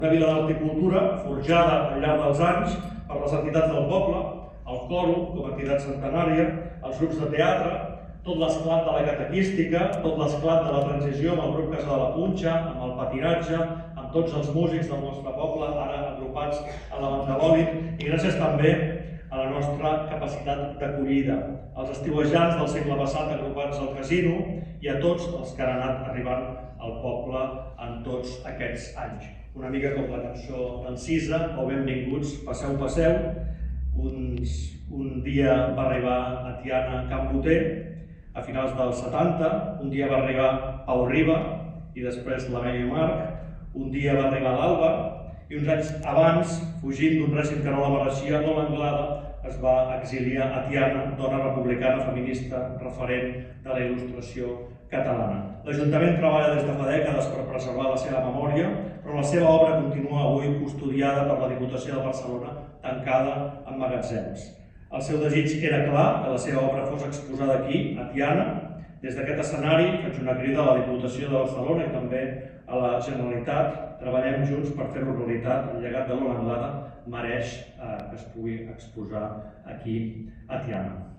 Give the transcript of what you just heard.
Una vila d'horticultura forjada al llarg dels anys per les entitats del poble, el coro com a entitat centenària, els grups de teatre, tot l'esclat de la catequística, tot l'esclat de la transició amb el grup Casa de la Punxa, amb el patinatge, amb tots els músics del nostre poble, ara agrupats a la Mandabòlic, i gràcies també a la nostra capacitat d'acollida, als estiuejants del segle passat agrupats al casino i a tots els que han anat arribant al poble en tots aquests anys. Una mica com la cançó d'Encisa, o Benvinguts, passeu, passeu. Un dia va arribar a Tiana Can Boter, a finals dels 70, un dia va arribar Pau Riba i després la Mireia March, un dia va arribar l'Alba i uns anys abans, fugint d'un règim que no la mereixia, Lola Anglada es va exiliar a Tiana, dona republicana feminista referent de la il·lustració catalana. L'Ajuntament treballa des de fa dècades per preservar la seva memòria, però la seva obra continua avui custodiada per la Diputació de Barcelona, tancada en magatzems. El seu desig era clar, que la seva obra fos exposada aquí, a Tiana. Des d'aquest escenari faig una crida a la Diputació de Barcelona i també a la Generalitat. Treballem junts per fer-ho realitat. El llegat de Lola Anglada mereix que es pugui exposar aquí a Tiana.